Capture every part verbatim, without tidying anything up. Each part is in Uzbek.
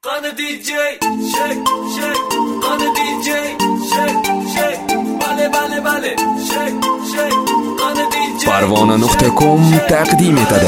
Qani D J, shake, shake. Qani D J, shake, shake. Bale, bale, bale, shake, shake. Qani D J. Parvona nuqta com taqdim etadi.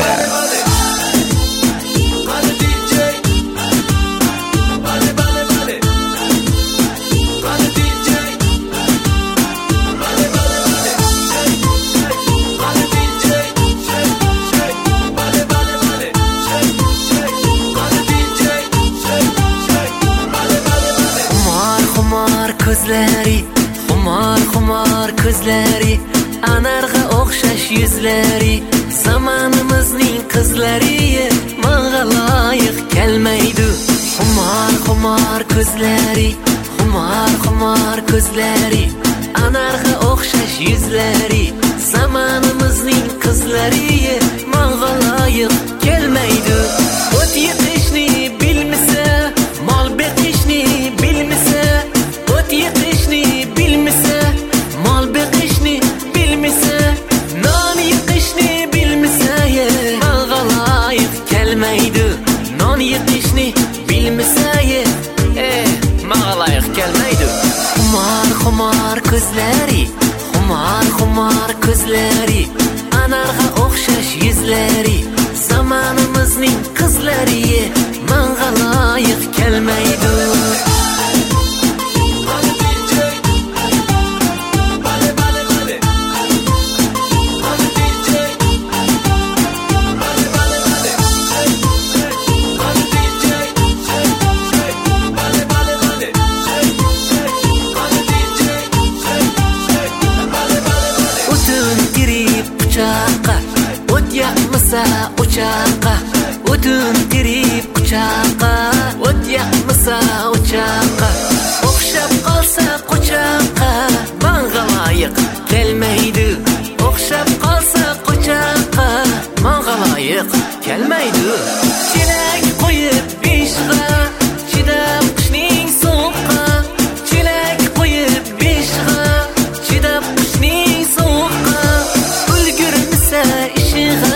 Ko'zlari, xumor xumor ko'zlari, anarg'a o'xshash yuzlari, zamonimizning qizlari, menga loyiq kelmaydi. Xumor xumor ko'zlari, xumor xumor ko'zlari, anarg'a o'xshash yuzlari, zamonimizning qizlari, menga loyiq kelmaydi. O't yetishni bilmasa, mol beqishni bilmasa, yetishni bilmasa, mol beqishni bilmasa, non yetishni bilmasa, menga loyiq kelmaydi. Non yetishni bilmasa, eh, menga loyiq kelmaydi. Xumor xumor ko'zlari, xumor xumor ko'zlari, anarg'a o'xshash yuzlari, zamonimizning qizlari, menga loyiq kelmaydi. Uçaqa, o'tin tirib quchoqqa, o't yoqmasa uchaqa, o'xshab qolsa quchoqqa, menga loyiq kelmaydi. O'xshab qolsa quchoqqa, menga loyiq kelmaydi. Chelak qo'yib beshg'a, chidab qishning sovuqqa, chelak qo'yib beshg'a, chidab qishning sovuqqa, ulgurmasa ishig'a,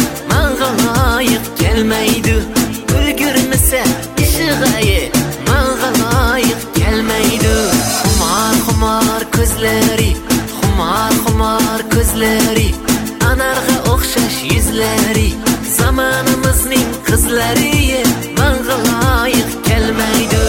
kelmaydi. Ulgurmasa ishig'aye, menga loyiq kelmaydi. Xumor xumor ko'zlari, xumor xumor ko'zlari, anarg'a o'xshash yuzlari, zamonimizning qizlari, menga loyiq kelmaydi.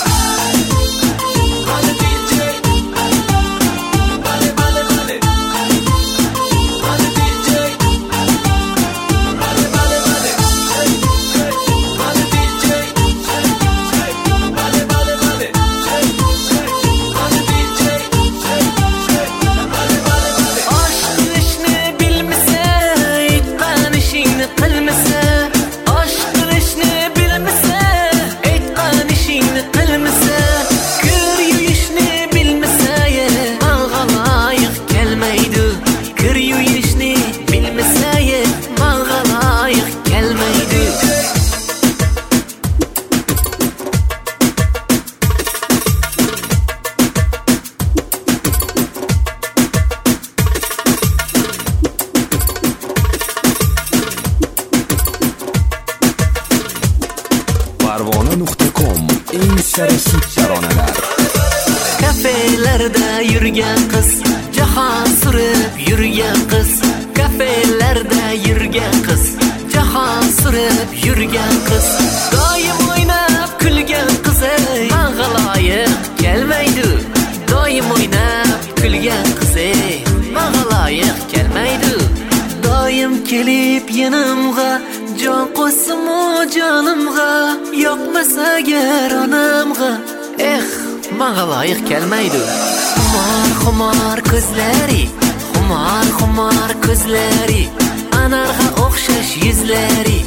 Parvona nuqta com eng sarashit taronalar. Kafelarda yurgan qiz, jahon surib yurgan qiz, kafelarda yurgan qiz, jahon surib yurgan qiz, doim o'ynab kulgan qiz, menga loyiq kelmaydi. Doim o'ynab kulgan qiz, menga loyiq kelmaydi. Doim kelib yanimga, jon qo'simo jonimga, yoqmasa agar onamga, eh, menga loyiq kelmaydi. Xumor xumor ko'zlari, xumor xumor ko'zlari, anarg'a o'xshash yuzlari,